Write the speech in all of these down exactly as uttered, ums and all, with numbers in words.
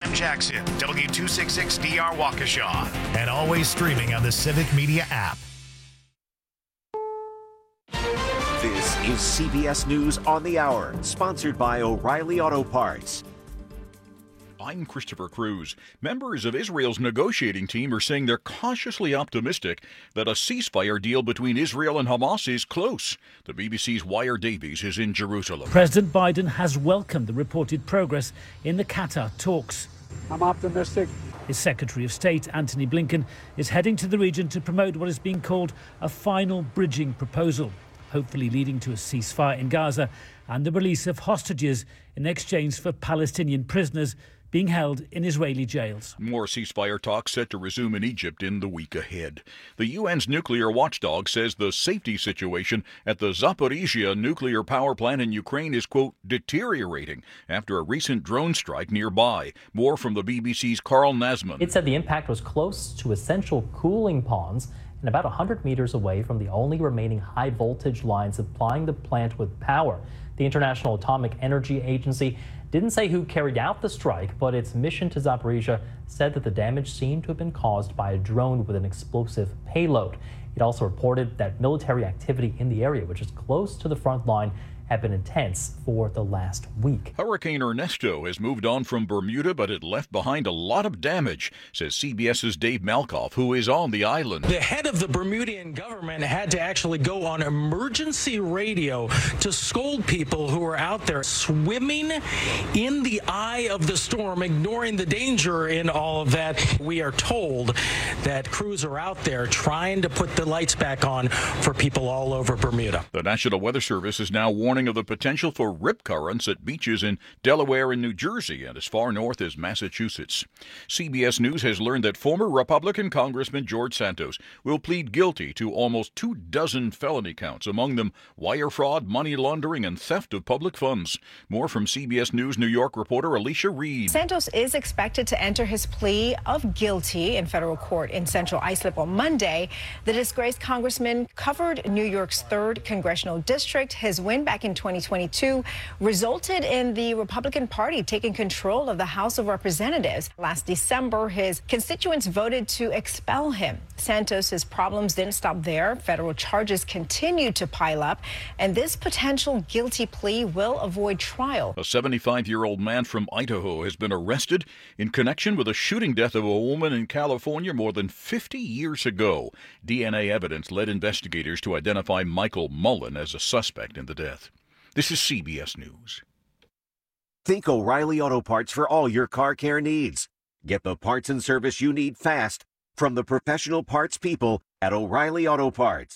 Sam Jackson, W two sixty-six D R Waukesha, and always streaming on the Civic Media app. This is C B S News on the Hour, sponsored by O'Reilly Auto Parts. I'm Christopher Cruz. Members of Israel's negotiating team are saying they're cautiously optimistic that a ceasefire deal between Israel and Hamas is close. The B B C's Wire Davies is in Jerusalem. President Biden has welcomed the reported progress in the Qatar talks. I'm optimistic. His Secretary of State, Antony Blinken, is heading to the region to promote what is being called a final bridging proposal, hopefully leading to a ceasefire in Gaza and the release of hostages in exchange for Palestinian prisoners being held in Israeli jails. More ceasefire talks set to resume in Egypt in the week ahead. The U N's nuclear watchdog says the safety situation at the Zaporizhia nuclear power plant in Ukraine is, quote, deteriorating after a recent drone strike nearby. More from the B B C's Carl Nasman. It said the impact was close to essential cooling ponds and about one hundred meters away from the only remaining high-voltage line supplying the plant with power. The International Atomic Energy Agency didn't say who carried out the strike, but its mission to Zaporizhia said that the damage seemed to have been caused by a drone with an explosive payload. It also reported that military activity in the area, which is close to the front line, have been intense for the last week. Hurricane Ernesto has moved on from Bermuda, but it left behind a lot of damage, says CBS's Dave Malkoff, who is on the island. The head of the Bermudian government had to actually go on emergency radio to scold people who were out there swimming in the eye of the storm, ignoring the danger in all of that. We are told that crews are out there trying to put the lights back on for people all over Bermuda. The National Weather Service is now warning of the potential for rip currents at beaches in Delaware and New Jersey and as far north as Massachusetts. C B S News has learned that former Republican Congressman George Santos will plead guilty to almost two dozen felony counts, among them wire fraud, money laundering, and theft of public funds. More from C B S News New York reporter Alicia Reed. Santos is expected to enter his plea of guilty in federal court in Central Islip on Monday. The disgraced congressman covered New York's third congressional district. His win back in twenty twenty-two resulted in the Republican Party taking control of the House of Representatives. Last December, his constituents voted to expel him. Santos's problems didn't stop there. Federal charges continue to pile up, and this potential guilty plea will avoid trial. A seventy-five-year-old man from Idaho has been arrested in connection with a shooting death of a woman in California more than fifty years ago. D N A evidence led investigators to identify Michael Mullen as a suspect in the death. This is C B S News. Think O'Reilly Auto Parts for all your car care needs. Get the parts and service you need fast from the professional parts people at O'Reilly Auto Parts.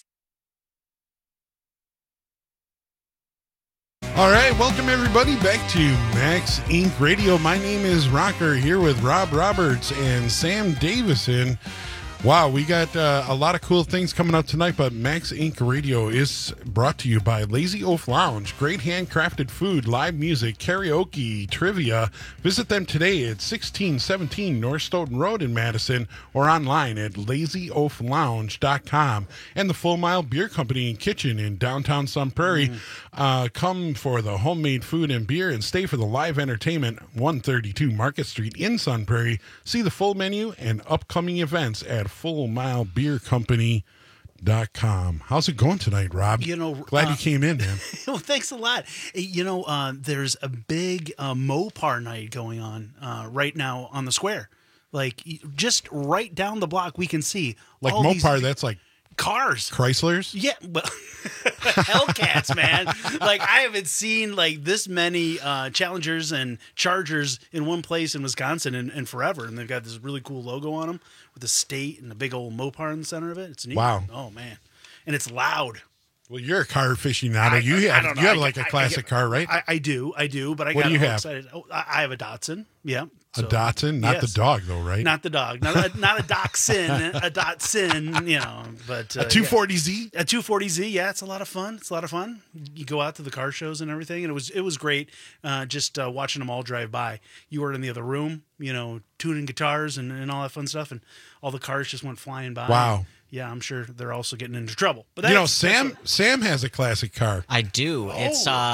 All right, welcome everybody back to Max Incorporated. Radio. My name is Rocker, here with Rob Roberts and Sam Davison. Wow, we got uh, a lot of cool things coming up tonight, but Max Incorporated. Radio is brought to you by Lazy Oaf Lounge. Great handcrafted food, live music, karaoke, trivia. Visit them today at sixteen seventeen North Stoughton Road in Madison or online at lazy oaf lounge dot com. And the Full Mile Beer Company and Kitchen in downtown Sun Prairie. Mm. Uh, come for the homemade food and beer and stay for the live entertainment, one thirty-two Market Street in Sun Prairie. See the full menu and upcoming events at full mile beer company dot com. How's it going tonight, Rob? You know, glad uh, you came in, man. Well, thanks a lot. You know, uh, there's a big uh, Mopar night going on uh, right now on the square. Like, just right down the block, we can see like all Mopar. These that's like cars, Chryslers. Yeah, well, Hellcats, man. Like, I haven't seen like this many uh, Challengers and Chargers in one place in Wisconsin in, in forever, and they've got this really cool logo on them with the state and the big old Mopar in the center of it. It's neat. Wow. Oh man, and it's loud. Well, you're a car aficionado. I, you I, have I you have I, like a I, classic I, car, right? I, I do, I do. But I what got do you have? excited. Oh, I have a Datsun. Yeah. So, a Datsun, not yes. the dog, though, right? Not the dog. Not a, not a Dachshund. A Datsun. You know, but uh, a two forty Z. Yeah. A two forty Z. Yeah, it's a lot of fun. It's a lot of fun. You go out to the car shows and everything, and it was it was great. Uh, just uh, watching them all drive by. You were in the other room, you know, tuning guitars and, and all that fun stuff, and all the cars just went flying by. Wow. Yeah, I'm sure they're also getting into trouble. But you know, Sam what... Sam has a classic car. I do. Oh. It's uh,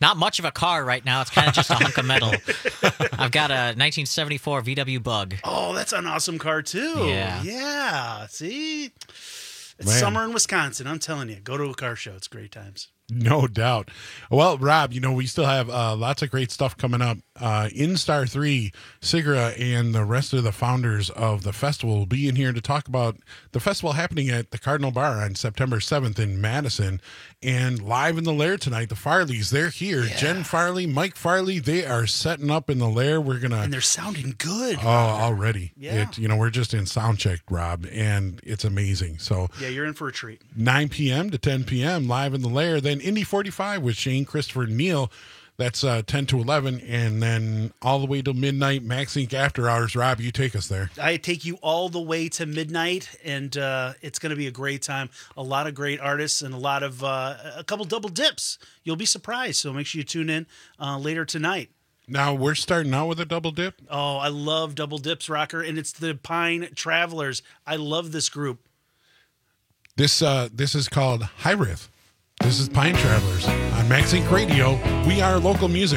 not much of a car right now. It's kind of just a hunk of metal. I've got a nineteen seventy-four V W Bug. Oh, that's an awesome car, too. Yeah. Yeah. See? It's Man. summer in Wisconsin. I'm telling you. Go to a car show. It's great times. No doubt. Well, Rob, you know, we still have uh, lots of great stuff coming up. Uh, in Star three, Sigra and the rest of the founders of the festival will be in here to talk about the festival happening at the Cardinal Bar on September seventh in Madison. And live in the Lair tonight, the Farleys, they're here. Yeah. Jen Farley, Mike Farley, they are setting up in the Lair. We're going to... And they're sounding good. Oh, already. Yeah. It, you know, we're just in sound check, Rob, and it's amazing. So Yeah, you're in for a treat. nine p.m. to ten p.m. live in the Lair. Then Indy forty-five with Shane, Christopher, Neal. That's uh, ten to eleven. And then all the way till midnight, Max Inc After Hours. Rob, you take us there. I take you all the way to midnight, and uh, it's going to be a great time. A lot of great artists and a lot of uh, a couple double dips. You'll be surprised. So make sure you tune in uh, later tonight. Now, we're starting out with a double dip. Oh, I love double dips, Rocker, and it's the Pine Travelers. I love this group. This uh, this is called Hyrith. This is Pine Travelers on Max Inc Radio. We are local music.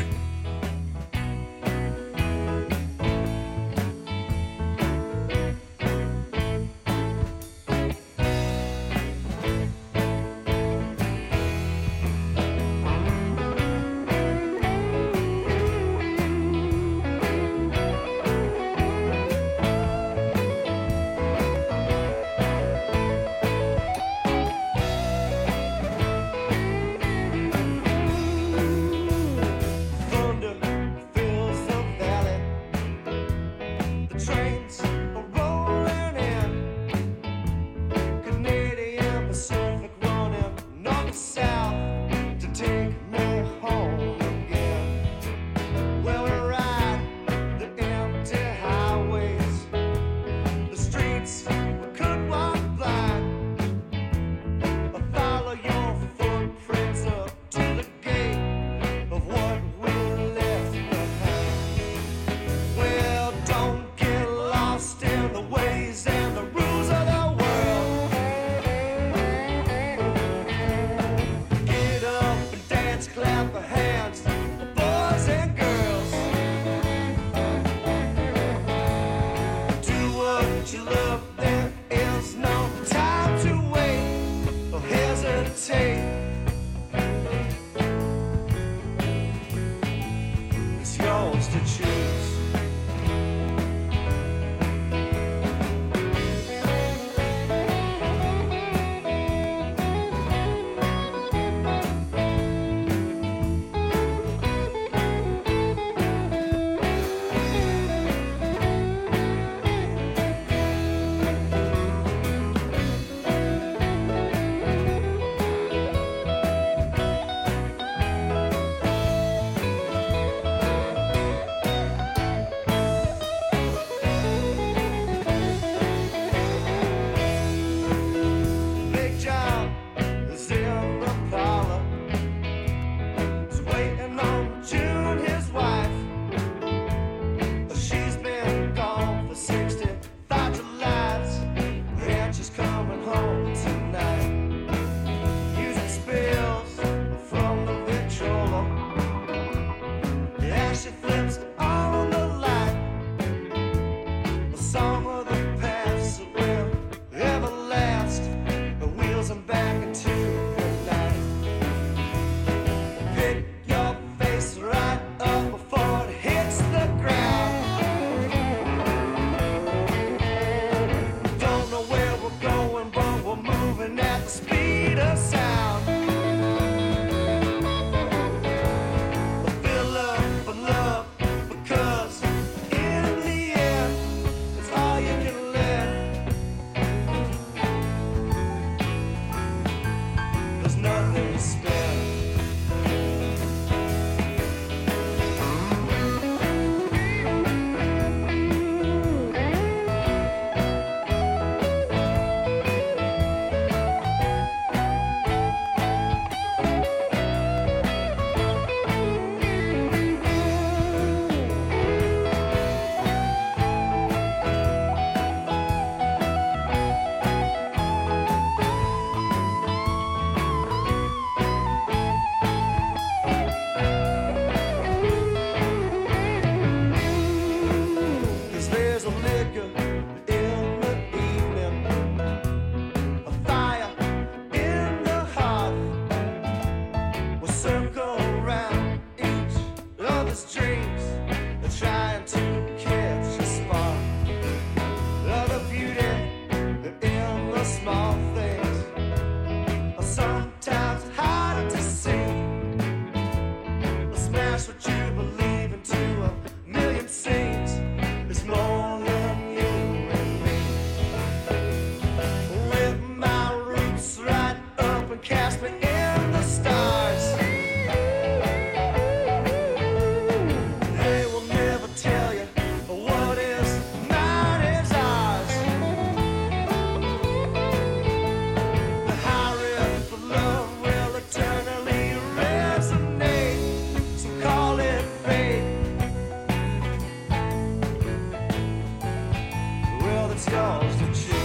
it's yours to choose.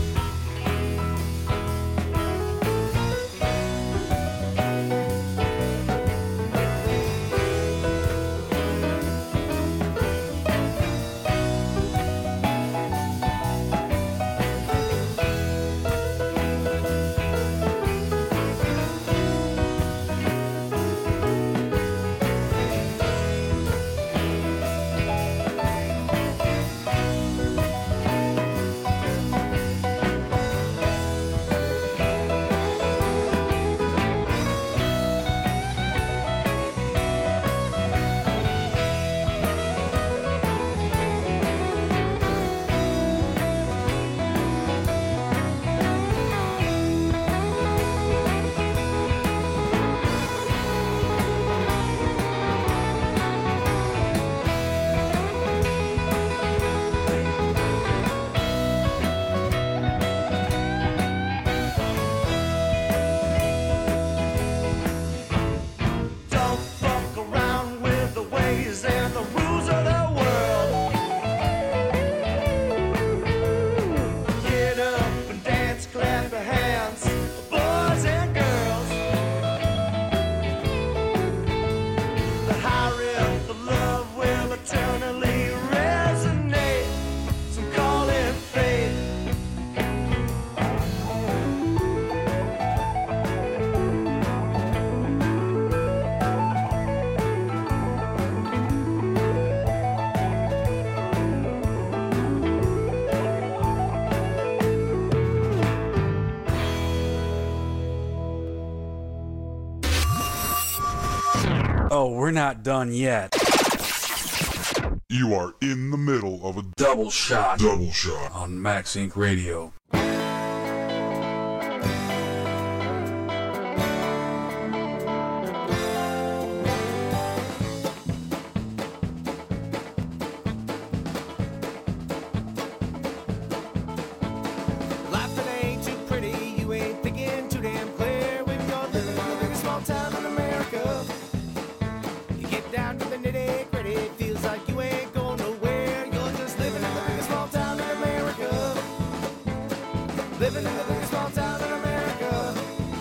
Oh, we're not done yet. You are in the middle of a Double shot. Double shot on Max Inc Radio. Living in the biggest small town in America.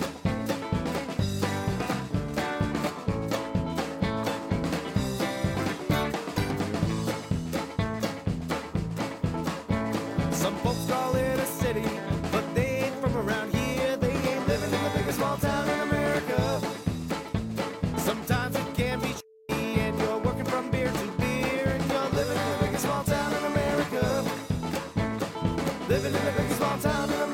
Some folks call it a city, but they ain't from around here. They ain't living in the biggest small town in America. Sometimes it can be shitty, and you're working from beer to beer, and you're living in the biggest small town in America. Living in the biggest small town in America.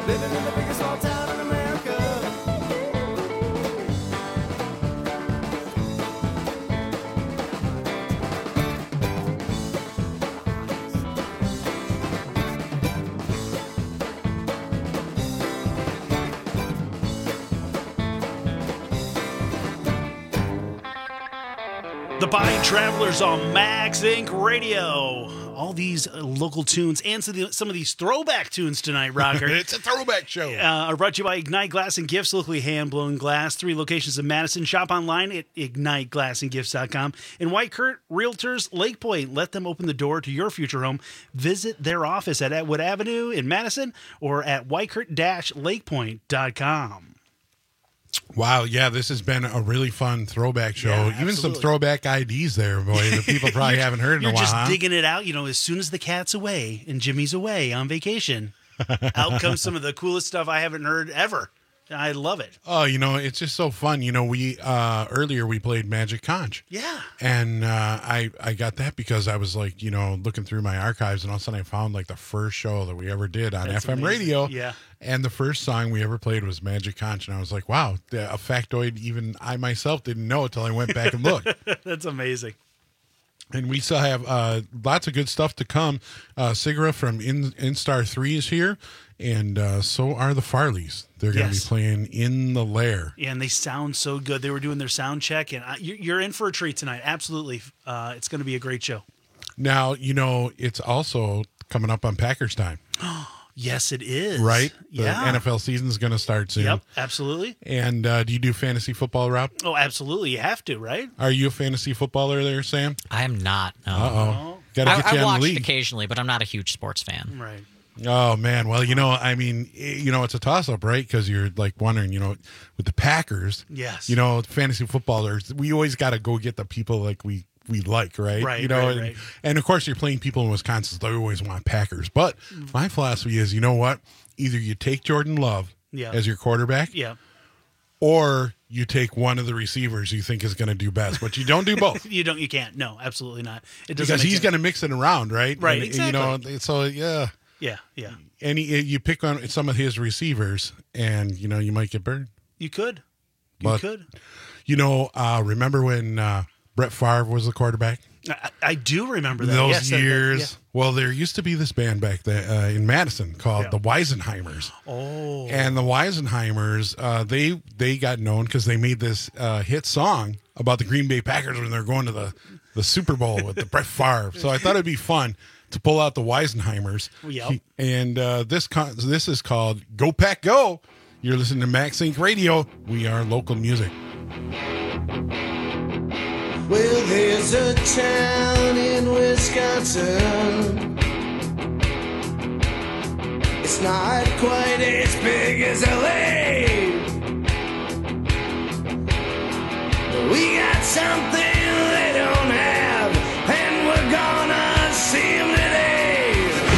living in the biggest small town in America. The Buying Travelers on Max Incorporated. Radio. All these uh, local tunes and some of, the, some of these throwback tunes tonight, Rocker. It's a throwback show. Uh, are brought to you by Ignite Glass and Gifts, locally hand-blown glass. Three locations in Madison. Shop online at ignite glass and gifts dot com. And White Kurt Realtors Lake Point. Let them open the door to your future home. Visit their office at Atwood Avenue in Madison or at white kurt dash lake point dot com. Wow, yeah, this has been a really fun throwback show. Yeah, Even some absolutely. throwback I Ds there, boy, that people probably You're- haven't heard in a You're while. just huh? digging it out. You know, as soon as the cat's away and Jimmy's away on vacation, out comes some of the coolest stuff I haven't heard ever. I love it. Oh, you know, it's just so fun. You know, we uh earlier we played Magic Conch. Yeah. And uh I I got that because I was like, you know, looking through my archives and all of a sudden I found like the first show that we ever did on That's F M amazing. radio. Yeah. And the first song we ever played was Magic Conch. And I was like, wow, the- a factoid even I myself didn't know until I went back and looked. That's amazing. And we still have uh, lots of good stuff to come. Uh, Sigra from In Instar three is here, and uh, so are the Farleys. They're going to Yes. be playing In the Lair. Yeah, and they sound so good. They were doing their sound check, and I, you- you're in for a treat tonight. Absolutely. Uh, it's going to be a great show. Now, you know, it's also coming up on Packers time, Yes, it is. right? The Yeah. N F L season is going to start soon. Yep, absolutely. And uh, do you do fantasy football, Rob? Oh, absolutely. You have to, right? Are you a fantasy footballer there, Sam? I am not. No. Uh-oh. Got to I, get I you on watch the it league. occasionally, but I'm not a huge sports fan. Right. Oh man, well you know, I mean, eh, you know, it's a toss-up, right? Because you're like wondering, you know, with the Packers, Yes. you know, fantasy footballers, we always got to go get the people like we we like, right? Right, You know, right, and, right. and of course you're playing people in Wisconsin, so they always want Packers. But my philosophy is, you know what? Either you take Jordan Love Yeah. as your quarterback, Yeah. or you take one of the receivers you think is going to do best, but you don't do both. You don't. You can't. No, absolutely not. It doesn't Because make he's sense. going to mix it around, right? Right, And, You know, so yeah. Yeah, yeah. And he, you pick on some of his receivers, and you know you might get burned. You could. You But could. you know, uh, remember when uh, Brett Favre was the quarterback? I, I do remember that. Those Yes, that- that- years. yeah. Well, there used to be this band back there uh, in Madison called Yeah. the Weisenheimers. Oh. And the Weisenheimers, uh, they they got known because they made this uh, hit song about the Green Bay Packers when they're going to the, the Super Bowl with the Brett Favre. So I thought it'd be fun to pull out the Weisenheimers. Yep. He- and uh, this con- this is called Go Pack Go. You're listening to Max Inc Radio. We are local music. Well, there's a town in Wisconsin. It's not quite as big as L A. But we got something they don't have, and we're gonna see them today.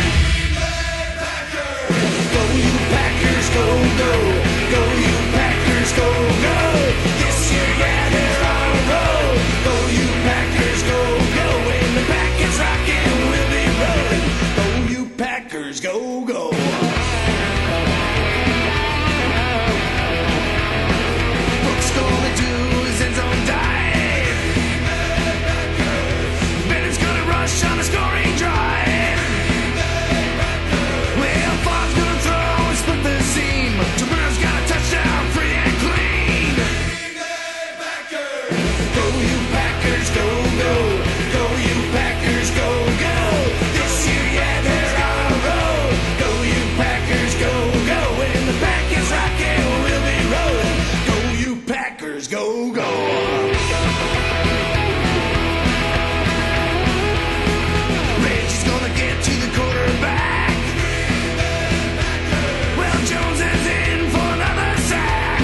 Go, you Packers, go, go. Go, you Packers, go, go. This year, yeah, they're on a roll. Go, you Packers, go, go. When the back is rocking, we'll be rolling. Go, you Packers, go, go. Brooks gonna do his end zone dive. Bennett's gonna rush on a scoring drive. Well, Favre's gonna throw and split the seam. Jabrill's got a touchdown, free and clean. Go, you Packers, go, go. Go, you Packers, go, go. This year, yeah, they're on a roll. Go, you Packers, go, go. When the back is rocking, we'll be rolling. Go, you Packers, go, go. Reggie's gonna get to the quarterback. Well, Jones is in for another sack.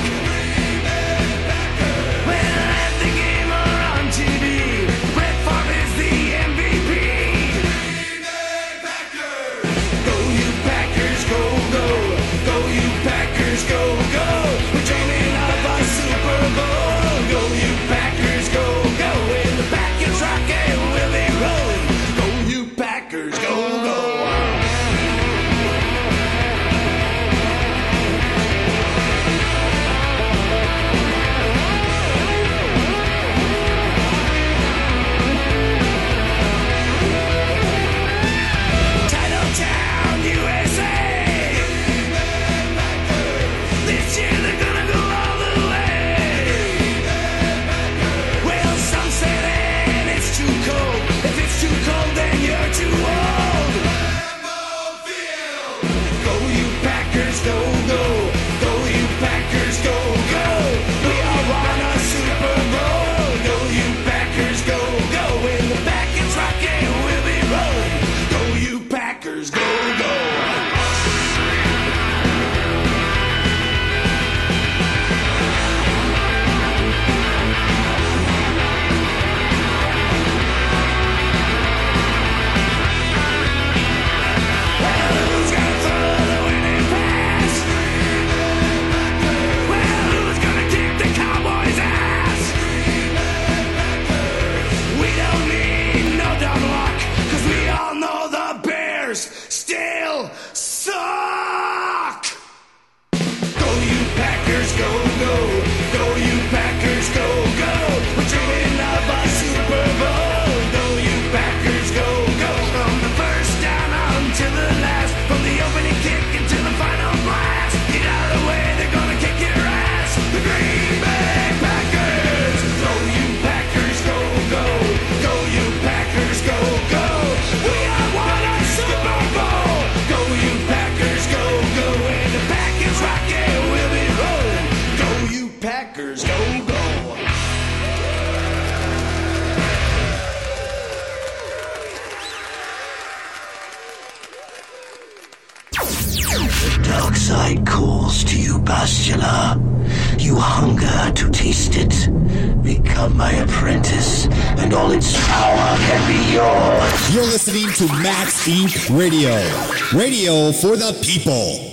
Well, at the game or on T V, Brett Favre is the M V P. Go, you Packers, go, go. Go, you Packers, go, go. We're dreaming of a Super Bowl. Go, you Packers, go, go. When the back is rocking, we'll be rolling. Go, you Packers, go, go. dark side calls to you, Bastila. You hunger to taste it. Become my apprentice, and all its power can be yours. You're listening to Max Incorporated. Radio. Radio for the people.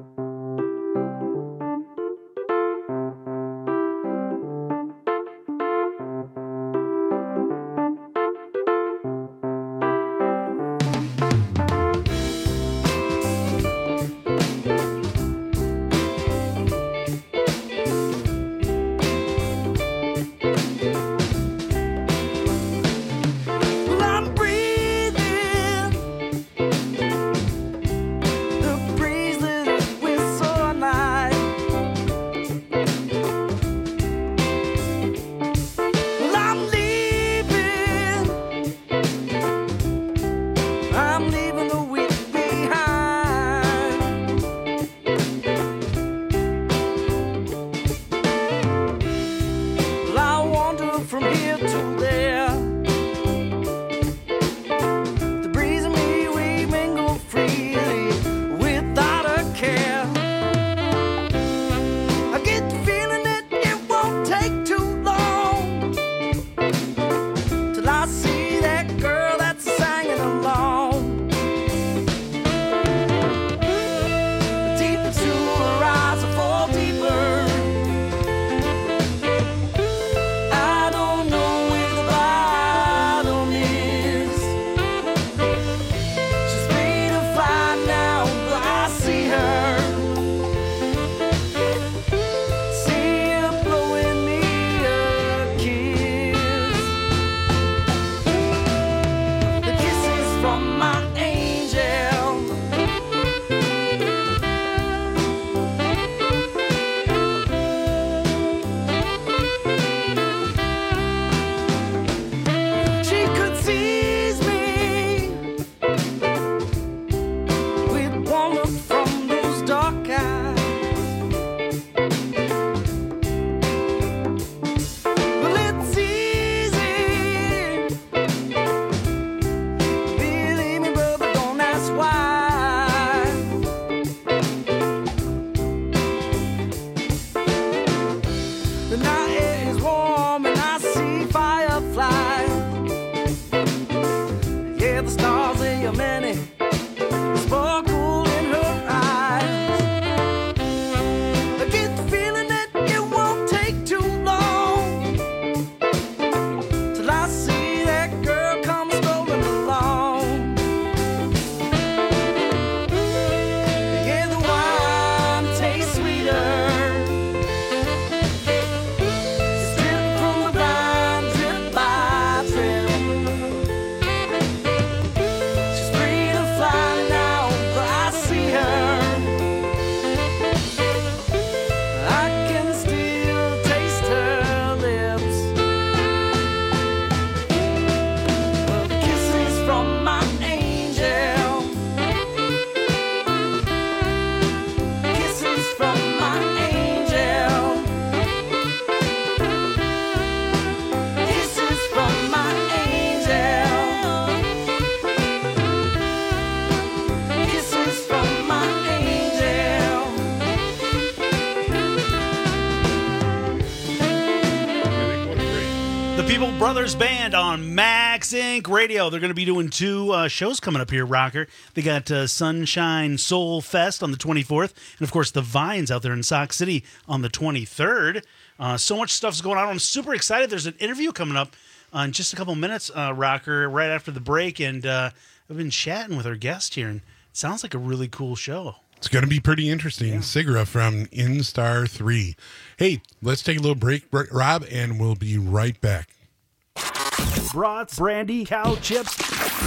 Brothers Band on Max Inc Radio. They're going to be doing two uh, shows coming up here, Rocker. They got uh, Sunshine Soul Fest on the twenty-fourth, and of course the Vines out there in Sauk City on the twenty-third. Uh, so much stuff's going on. I'm super excited. There's an interview coming up uh, in just a couple minutes, uh, Rocker, right after the break, and uh, I've been chatting with our guest here, and it sounds like a really cool show. It's going to be pretty interesting. Yeah. Sigra from Instar three. Hey, let's take a little break, Rob, and we'll be right back. Brats, brandy, cow chips,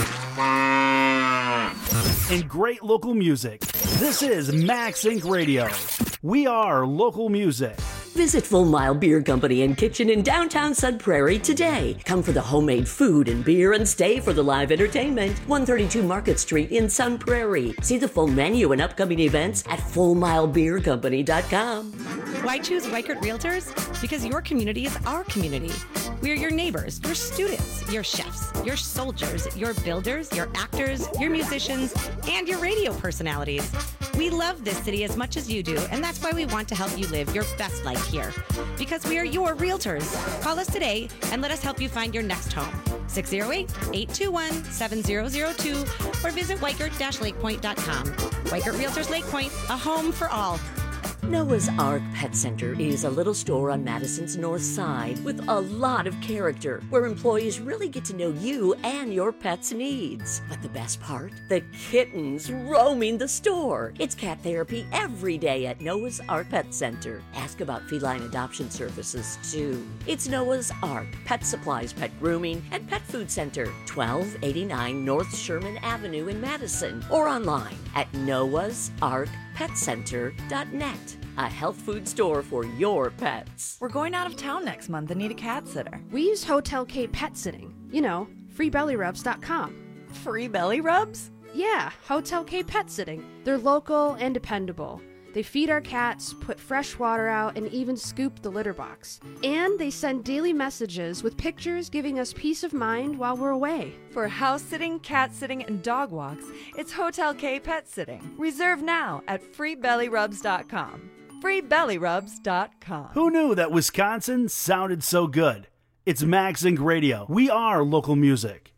and great local music. This is Max Incorporated. Radio. We are local music. Visit Full Mile Beer Company and Kitchen in downtown Sun Prairie today. Come for the homemade food and beer and stay for the live entertainment. one thirty-two Market Street in Sun Prairie. See the full menu and upcoming events at full mile beer company dot com. Why choose Weichert Realtors? Because your community is our community. We are your neighbors, your students, your chefs, your soldiers, your builders, your actors, your musicians, and your radio personalities. We love this city as much as you do, and that's why we want to help you live your best life here. Because we are your realtors. Call us today and let us help you find your next home. six oh eight, eight two one, seven oh oh two or visit Weikert Dash Lake Point dot com. Weikert Realtors Lake Point, a home for all. Noah's Ark Pet Center is a little store on Madison's north side with a lot of character, where employees really get to know you and your pet's needs. But the best part? The kittens roaming the store. It's cat therapy every day at Noah's Ark Pet Center. Ask about feline adoption services, too. It's Noah's Ark Pet Supplies, Pet Grooming, and Pet Food Center, twelve eighty-nine North Sherman Avenue in Madison, or online at noahs ark pet center dot net. A health food store for your pets. We're going out of town next month and need a cat sitter. We use Hotel K Pet Sitting. You know, free belly rubs dot com. Free belly rubs? Yeah, Hotel K Pet Sitting. They're local and dependable. They feed our cats, put fresh water out, and even scoop the litter box. And they send daily messages with pictures giving us peace of mind while we're away. For house sitting, cat sitting, and dog walks, it's Hotel K Pet Sitting. Reserve now at free belly rubs dot com. free belly rubs dot com. Who knew that Wisconsin sounded so good? It's Max Inc Radio. We are local music.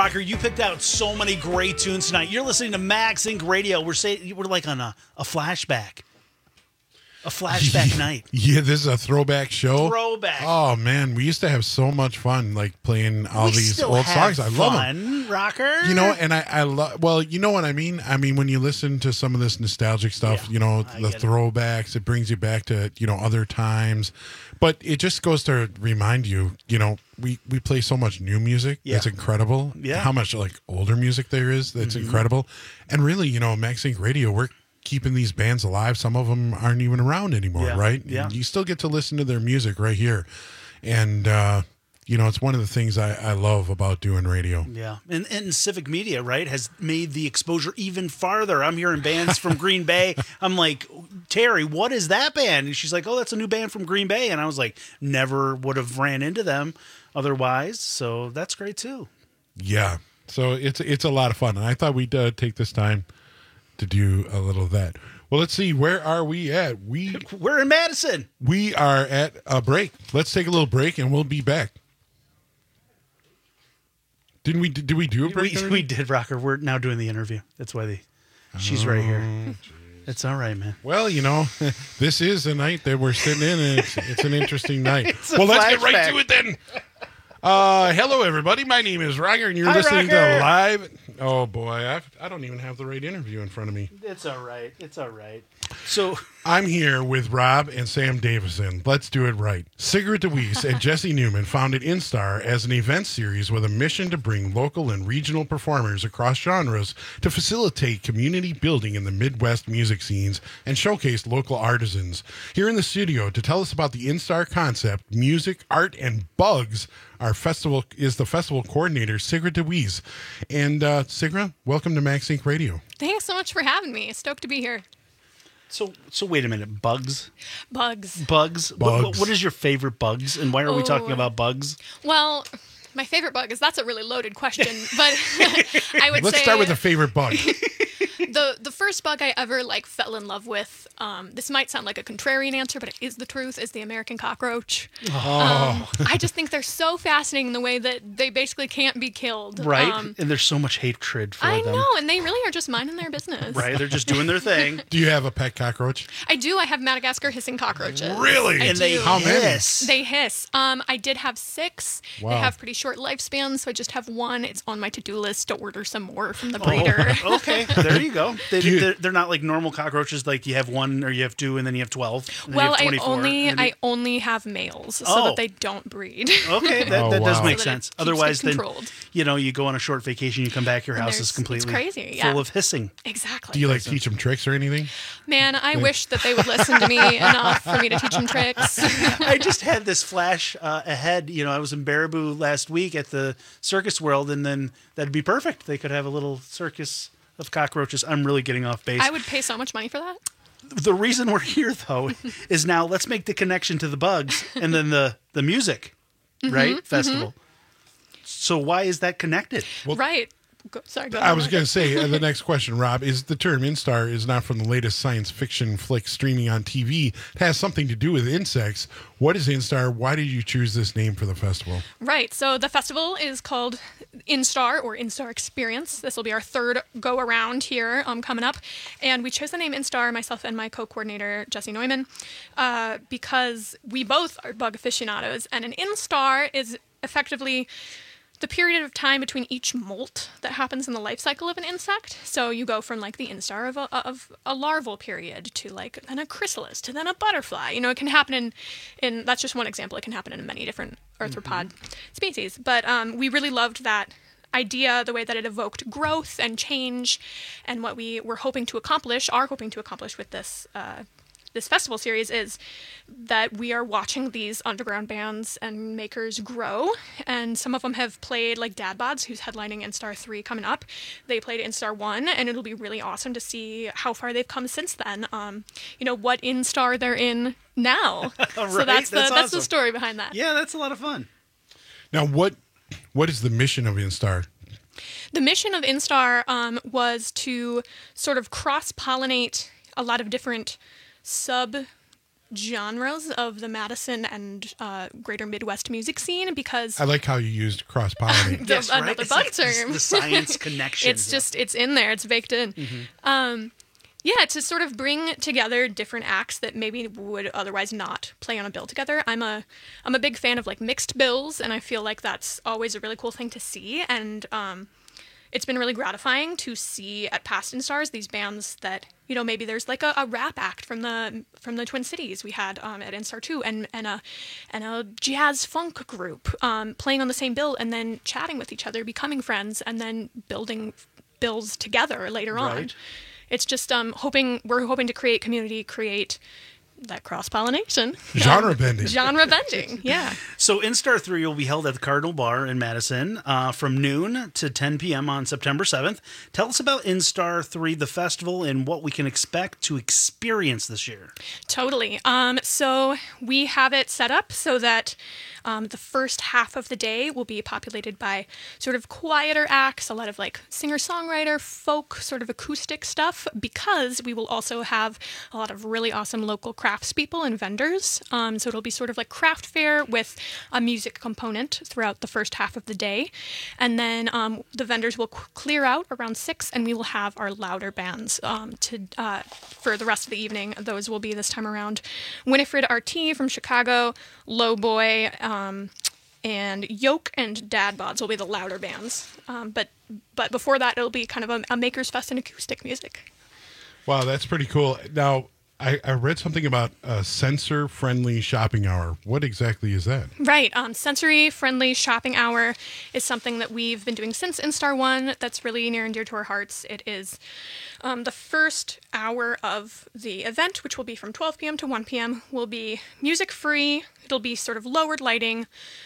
Rocker, you picked out so many great tunes tonight. You're listening to Max Inc Radio. We're saying we're like on a, a flashback. A flashback night. Yeah, this is a throwback show. Throwback. Oh man, we used to have so much fun, like playing all we these still old have songs. I love fun, them, Rocker. You know, and I, I love. Well, you know what I mean. I mean, when you listen to some of this nostalgic stuff, Yeah, you know, I the get it. throwbacks, it brings you back to you know other times. But it just goes to remind you, you know, we we play so much new music. Yeah. That's incredible. Yeah. How much like older music there is. That's Mhm. incredible. And really, you know, Max Inc Radio, we're keeping these bands alive. Some of them aren't even around anymore, Yeah, right? yeah. And you still get to listen to their music right here. And, uh, you know, it's one of the things I, I love about doing radio. Yeah, and, and Civic Media, right, has made the exposure even farther. I'm hearing bands from Green Bay. I'm like, Terry, what is that band? And she's like, oh, that's a new band from Green Bay. And I was like, never would have ran into them otherwise. So that's great too. Yeah. So it's it's a lot of fun. And I thought we'd uh, take this time to do a little of that. Well, let's see. Where are we at? We, We're in Madison. we are at a break. Let's take a little break and we'll be back. Didn't we? Did we do a break? We, already? we did, Rocker. We're now doing the interview. That's why they. She's right here. It's all right, man. Well, you know, this is a night that we're sitting in, and it's, it's an interesting night. It's a Well, let's get flashback. right to it then. Uh, hello, everybody. My name is Roger, and you're Hi, listening Roger. to Live. Oh, boy. I've, I don't even have the right interview in front of me. It's all right. It's all right. So I'm here with Rob and Sam Davison. Let's do it right. Sigrid DeWeese and Jesse Newman founded Instar as an event series with a mission to bring local and regional performers across genres to facilitate community building in the Midwest music scenes and showcase local artisans. Here in the studio to tell us about the Instar concept, music, art, and bugs, our festival is the festival coordinator, Sigrid DeWeese. And uh, Sigrid, welcome to Max Inc Radio. Thanks so much for having me. Stoked to be here. So so wait a minute. Bugs. Bugs. Bugs. What- What, Bugs. what is your favorite bugs, and why are we talking Oh. about bugs? Well, my favorite bug is that's a really loaded question, but I would Let's say start with a favorite bug. the the first bug I ever like fell in love with. Um, this might sound like a contrarian answer, but it is the truth. Is the American cockroach. Oh. Um, I just think they're so fascinating in the way that they basically can't be killed. Right? Um, and there's so much hatred for I them. know, and they really are just minding their business. Right? They're just doing their thing. Do you have a pet cockroach? I do. I have Madagascar hissing cockroaches. Really? I And they do. How many? hiss. They hiss. Um, I did have six. Wow. They have pretty short lifespans, so I just have one. It's on my to-do list to order some more from the breeder. Oh, okay, there you go. They, Do you- they're, they're not like normal cockroaches. Like you have one or you have two, and then you have twelve. And then Well, you have I twenty-four, only and then I you- only have males so Oh. that they don't breed. Okay, that, Oh, that does wow. make So that it sense. keeps it Otherwise, then controlled. you know you go on a short vacation, you come back, your And house there's- is it's completely crazy, full yeah. of hissing. Exactly. Do you like teach them tricks or anything? Man, I Wait. wish that they would listen to me enough for me to teach them tricks. I just had this flash uh, ahead. You know, I was in Baraboo last week at the Circus World, and then that'd be perfect. They could have a little circus of cockroaches. I'm really getting off base. I would pay so much money for that. The reason we're here, though, is now let's make the connection to the bugs and then the the music, right? Mhm, Festival. So why is that connected? right. Go, sorry, go I ahead, was Mark. going to say uh, the next question, Rob, is the term Instar is not from the latest science fiction flick streaming on T V. It has something to do with insects. What is Instar? Why did you choose this name for the festival? Right. So the festival is called Instar or Instar Experience. This will be our third go around here um, coming up. And we chose the name Instar, myself and my co-coordinator, Jesse Neumann, uh, because we both are bug aficionados. And an Instar is effectively the period of time between each molt that happens in the life cycle of an insect. So you go from like the instar of a, of a larval period to like then a chrysalis to then a butterfly. You know, it can happen in, in that's just one example. It can happen in many different arthropod species. But um, we really loved that idea, the way that it evoked growth and change, and what we were hoping to accomplish, are hoping to accomplish with this uh, this festival series is that we are watching these underground bands and makers grow, and some of them have played, like Dad Bods, who's headlining Instar three coming up. They played Instar one, and it'll be really awesome to see how far they've come since then. Um, you know, what Instar they're in now. So Right, that's the that's that's, awesome. the story behind that. Yeah, that's a lot of fun. Now, what what is the mission of Instar? The mission of Instar um, was to sort of cross-pollinate a lot of different sub genres of the Madison and uh, greater Midwest music scene because I like how you used cross-pollinate. the, Yes, right? another It's bug like term. the science connection. It's just it's in there. It's baked in. Mhm. Um, yeah, to sort of bring together different acts that maybe would otherwise not play on a bill together. I'm a I'm a big fan of like mixed bills, and I feel like that's always a really cool thing to see. And um, it's been really gratifying to see at Past In Stars these bands that, you know, maybe there's like a, a rap act from the from the Twin Cities we had um, at Instar two and and a and a jazz funk group um, playing on the same bill and then chatting with each other, becoming friends, and then building bills together later on. Right. It's just um, hoping we're hoping to create community, create that cross-pollination. Genre bending. Genre bending, yeah. So Instar three will be held at the Cardinal Bar in Madison uh, from noon to ten p.m. on September seventh. Tell us about Instar three, the festival, and what we can expect to experience this year. Totally. Um, so we have it set up so that um, the first half of the day will be populated by sort of quieter acts, a lot of like singer-songwriter, folk, sort of acoustic stuff, because we will also have a lot of really awesome local craftspeople and vendors. Um, so it'll be sort of like craft fair with a music component throughout the first half of the day. And then um, the vendors will c- clear out around six, and we will have our louder bands um, to uh, for the rest of the evening. Those will be this time around Winifred R T from Chicago, Lowboy, um, and Yoke and Dad Bods will be the louder bands. Um, but but before that, it'll be kind of a, a Makers Fest and acoustic music. Wow, that's pretty cool. Now, I, I read something about a sensor-friendly shopping hour. What exactly is that? Right. Um, sensory-friendly shopping hour is something that we've been doing since Instar one that's really near and dear to our hearts. It is um, the first hour of the event, which will be from twelve p.m. to one p.m., will be music-free. It'll be sort of lowered lighting,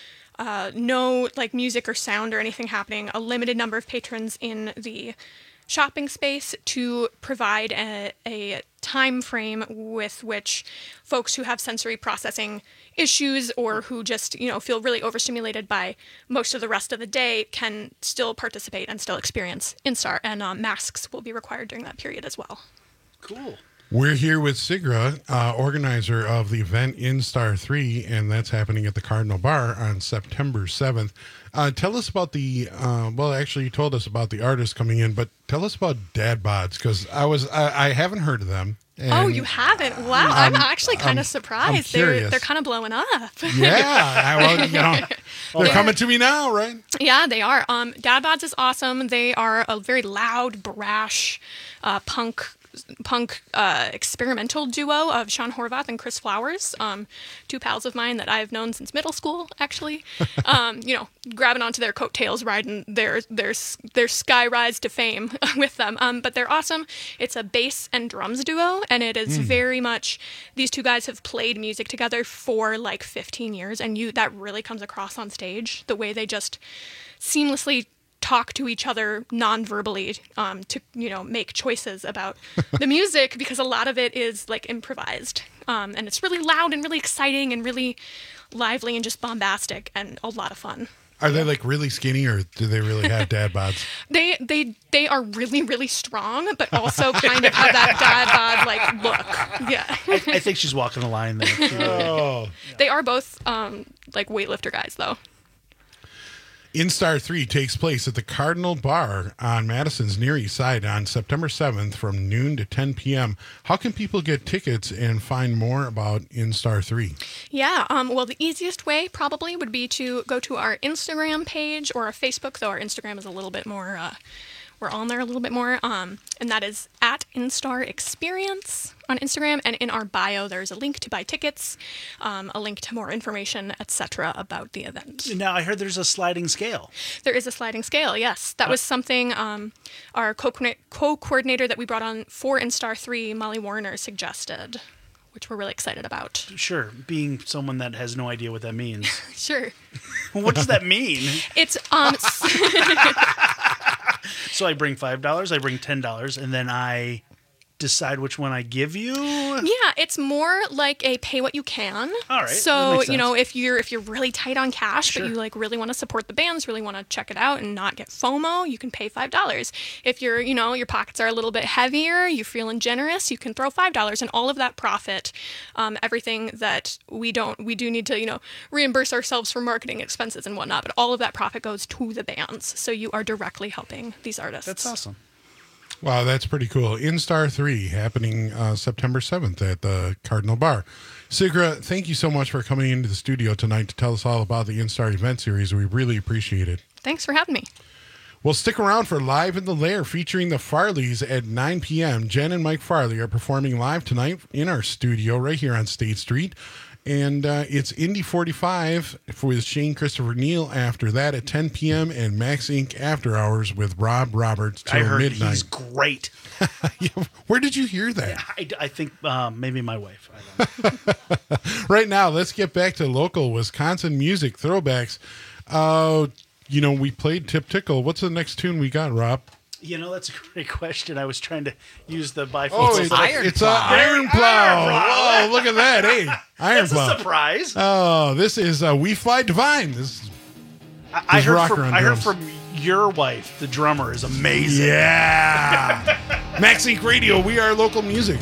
uh, no like music or sound or anything happening, a limited number of patrons in the shopping space to provide a, a time frame with which folks who have sensory processing issues or who just, you know, feel really overstimulated by most of the rest of the day can still participate and still experience Instar. And um, masks will be required during that period as well. Cool. We're here with Sigra, uh, organizer of the event Instar three, and that's happening at the Cardinal Bar on September seventh. Uh, tell us about the, uh, well, actually, you told us about the artists coming in, but tell us about Dad Bods, because I was, I, I haven't heard of them. Oh, you haven't? Wow, I'm, I'm- actually kind I'm- of surprised. I'm they're curious. they're kind of blowing up. Yeah, I, well, you know, they're coming to me now, right? Yeah, they are. Um, Dad Bods is awesome. They are a very loud, brash, uh, punk punk uh, experimental duo of Sean Horvath and Chris Flowers, um, two pals of mine that I've known since middle school, actually. Um, you know, grabbing onto their coattails, riding their their their sky rise to fame with them. Um, but they're awesome. It's a bass and drums duo, and it is Mm. very much, these two guys have played music together for like fifteen years, and you that really comes across on stage, the way they just seamlessly talk to each other non-verbally um, to, you know, make choices about the music, because a lot of it is like improvised. Um, and it's really loud and really exciting and really lively and just bombastic and a lot of fun. Are they like really skinny, or do they really have dad bods? They they they are really, really strong, but also kind of have that dad bod like look. Yeah. I, I think she's walking the line there. She really- Oh. They are both um, like weightlifter guys though. Instar three takes place at the Cardinal Bar on Madison's Near East Side on September seventh from noon to ten p.m. How can people get tickets and find more about Instar three? Yeah, um, well, the easiest way probably would be to go to our Instagram page or our Facebook, though our Instagram is a little bit more, uh, we're on there a little bit more, um, and that is at Instar Experience on Instagram, and in our bio there's a link to buy tickets, um, a link to more information, et cetera about the event. Now, I heard there's a sliding scale. There is a sliding scale, yes. That was something um, our co-coordinate- co-coordinator that we brought on for Instar three, Molly Warner, suggested, which we're really excited about. Sure, being someone that has no idea what that means. Sure. What does that mean? It's um. So I bring five dollars, I bring ten dollars, and then I decide which one I give you? Yeah, it's more like a pay what you can. All right. So, you know, if you're if you're really tight on cash, sure. but you like really want to support the bands, really want to check it out and not get FOMO, you can pay five dollars. If you're, you know, your pockets are a little bit heavier, you're feeling generous, you can throw five dollars, and all of that profit, um, everything that we don't, we do need to, you know, reimburse ourselves for marketing expenses and whatnot, but all of that profit goes to the bands. So you are directly helping these artists. That's awesome. Wow, that's pretty cool. Instar three happening uh, September seventh at the Cardinal Bar. Sigra, thank you so much for coming into the studio tonight to tell us all about the Instar event series. We really appreciate it. Thanks for having me. Well, stick around for Live in the Lair featuring the Farleys at nine p.m. Jen and Mike Farley are performing live tonight in our studio right here on State Street. And uh, it's Indy forty-five with Shane Christopher Neal after that at ten p.m. and Max Incorporated After Hours with Rob Roberts till I heard midnight. He's great. Where did you hear that? I, I think um, maybe my wife. I don't know. Right now, let's get back to local Wisconsin music throwbacks. Uh, you know, we played Tip Tickle. What's the next tune we got, Rob? You know, that's a great question. I was trying to use the bifocal. Oh, it's, iron it's plow. a iron plow. Oh, look at that. Hey, iron That's plow. a surprise. Oh, this is uh, We Fly Divine. This is I, I, heard rocker from, on I heard drums. from your wife, the drummer, is amazing. Yeah. Max Inc Radio, we are local music.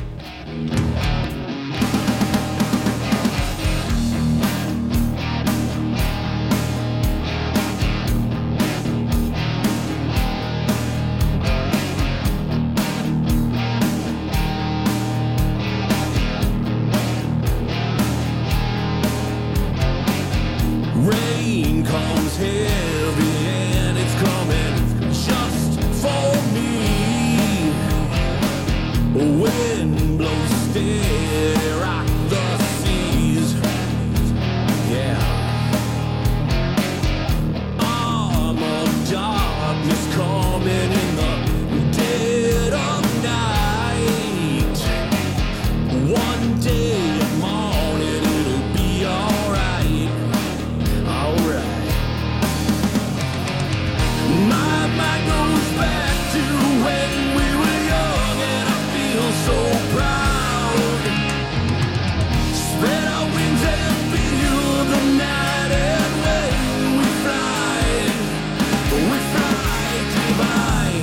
Rain comes heavy and it's coming just for me. Wind blows steady, rock the seas. Yeah. Arm of darkness coming in the dead of night. One day of morning it'll be alright. Alright. My mind goes back to when we were young and I feel so proud. Spread our wings and feel the night and when we fly, we fly divine.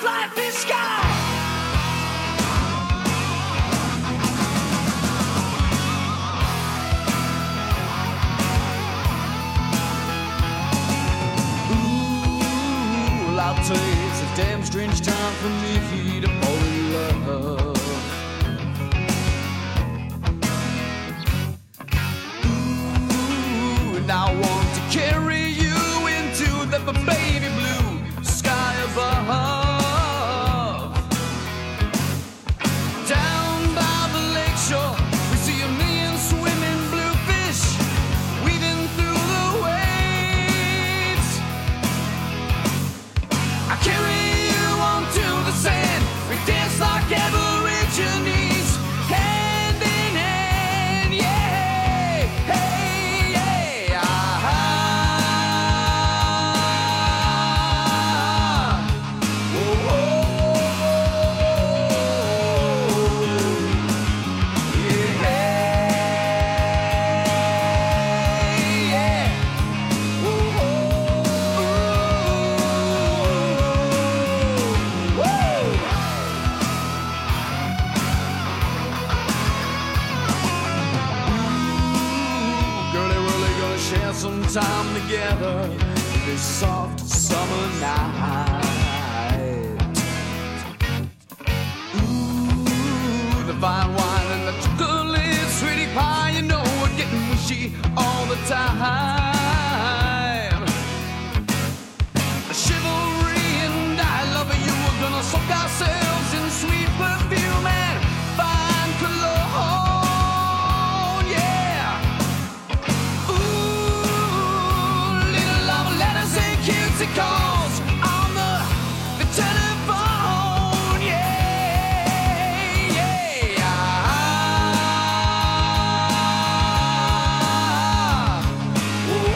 life is gone. Ooh, I'll tell you, it's a damn strange time for me to fall in love. Ooh, and I want to carry you into the baby blue sky above. Down by the lakeshore, we see a million swimming bluefish weaving through the waves. I carry you onto the sand, we dance like aborigines, hand in hand, yeah, hey, yeah, ah, oh, yeah, yeah, girl, they really gonna share some time together this soft summer night. Ooh, the fine wine and the chocolate sweetie pie, you know we're getting wishy all the time. Chivalry and I love you, we're gonna soak ourselves in sweet perfume and fine cologne, yeah. Ooh, little love letters and cutesy calls on the, the telephone, yeah, yeah, ah, oh,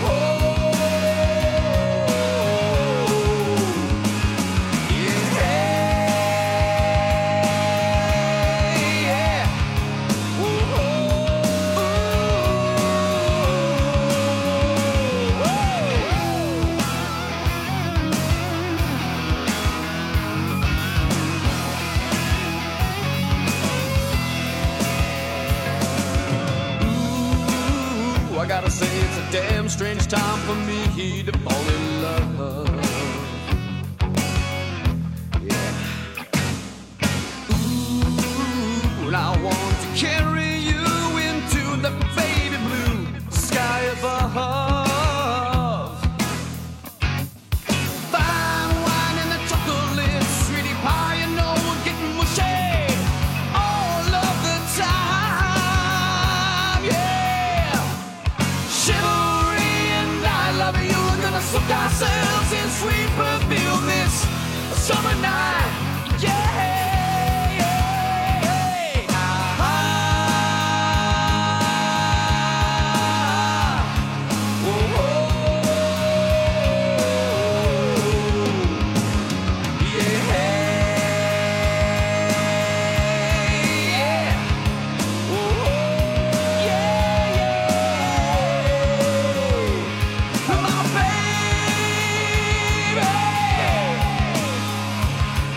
I gotta say it's a damn strange time for me to fall in love. Yeah. Ooh, and I want to carry you into the baby blue sky above. Fine wine and the chocolate sweetie pie, you know we're getting mushy all of the time, yeah. Chivalry and I love you, we're gonna soak ourselves in sweet perfume this summer night, yeah, yeah, yeah. Ah, oh, oh, yeah, yeah, oh, yeah, yeah. My baby,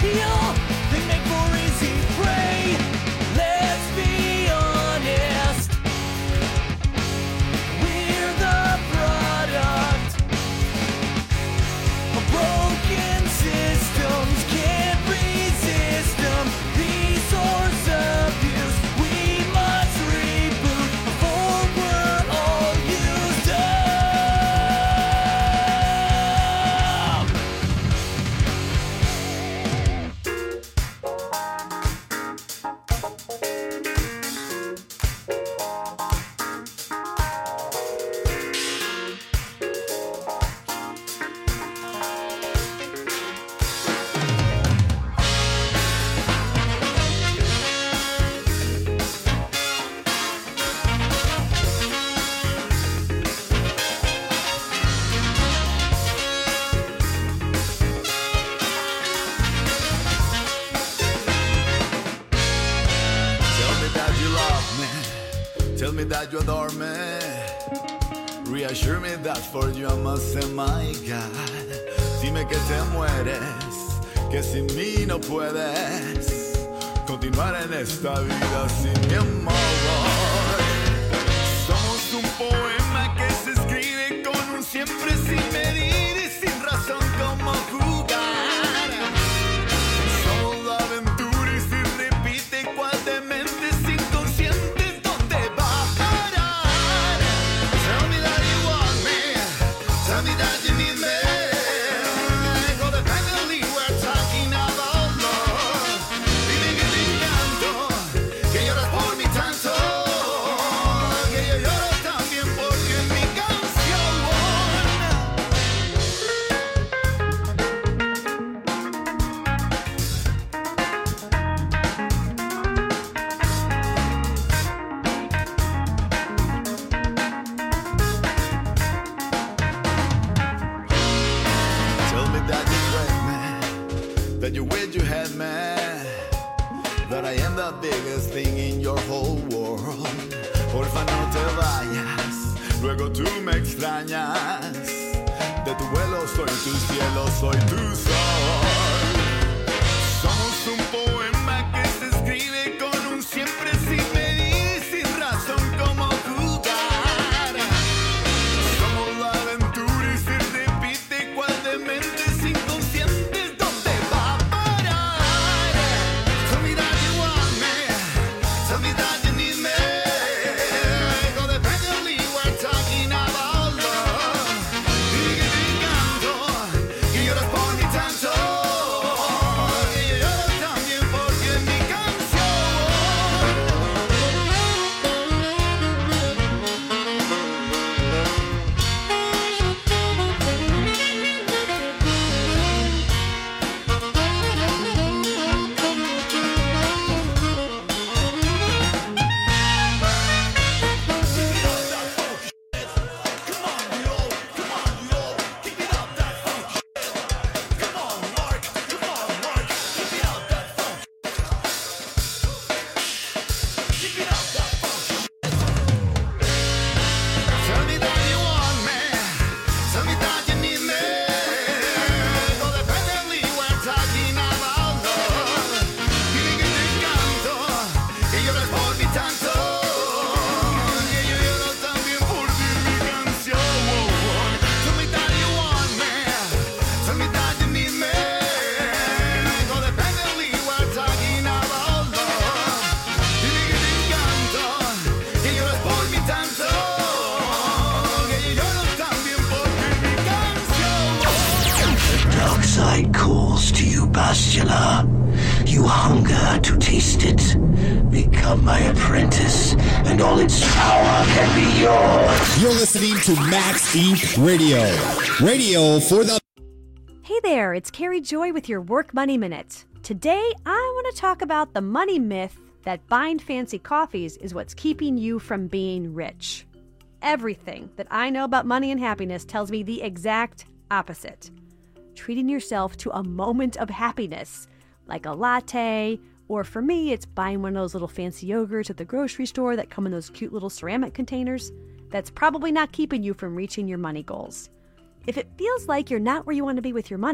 heal, they make for easy prey. Let's be honest, we're the product of broken systems. Can't resist them. Resource abuse, we must reboot before we're all used up. Tell me that you love me. Tell me that you adore me. Reassure me that for you I must say my God. Dime que te mueres, que sin mí no puedes continuar en esta vida sin mi amor. Somos un poema que se escribe con un siempre sin medir y sin razón como jugar. Somos la aventura y si repite cual de mentes inconscientes, ¿dónde va a parar? Tell me that you want me, tell me that you need me. Codependently we're talking about love. Dime que te encanto, que lloras por mí tanto, que yo lloro también porque en mi canción. Tell me that you read me, that you wish you had me, that I am the biggest thing in your whole world. Porfa no te vayas, luego tú me extrañas. De tu vuelo soy tu cielo, soy tu sol. Somos un poema que se escribe con un siempre sin medir, sin razón como jugar. Somos la aventura y se repite cual de mentes inconscientes, ¿dónde va a parar? Tell me that you want me, tell me that you need me. Codependently we're talking about love. Dime que te encanto, que lloras por mí tanto, que yo lloro también porque en mi canción. Tell me that you want me, tell me that you need me. Codependently we're talking about love. Dime que te encanto, que lloras por mí tanto, que yo lloro también por ti en mi canción. Tell me that you want me, tell me that you need me. Codependently we're talking about love. Dime que te encanto, que lloras por mí tanto, que yo lloro también porque en mi canción. The dark side calls to you, Bastila. You hunger to taste it. Become my apprentice, and all its power can be yours. You're listening to Max Incorporated. Radio. Radio for the... Hey there, it's Carrie Joy with your Work Money Minute. Today, I want to talk about the money myth that buying fancy coffees is what's keeping you from being rich. Everything that I know about money and happiness tells me the exact opposite. Treating yourself to a moment of happiness, like a latte, or for me, it's buying one of those little fancy yogurts at the grocery store that come in those cute little ceramic containers. That's probably not keeping you from reaching your money goals. If it feels like you're not where you want to be with your money,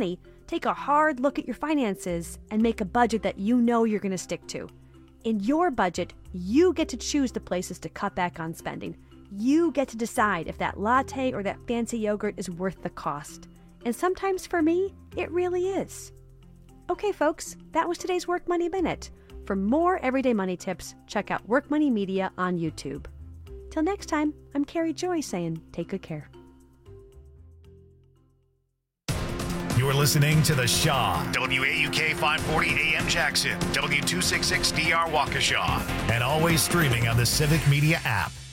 Take a hard look at your finances and make a budget that you know you're going to stick to. In your budget, you get to choose the places to cut back on spending. You get to decide if that latte or that fancy yogurt is worth the cost. And sometimes for me, it really is. Okay, folks, that was today's Work Money Minute. For more everyday money tips, check out Work Money Media on YouTube. Till next time, I'm Carrie Joy saying take good care. You're listening to The Shaw, W A U K five forty A M Jackson, W two sixty-six D R Waukesha, and always streaming on the Civic Media app.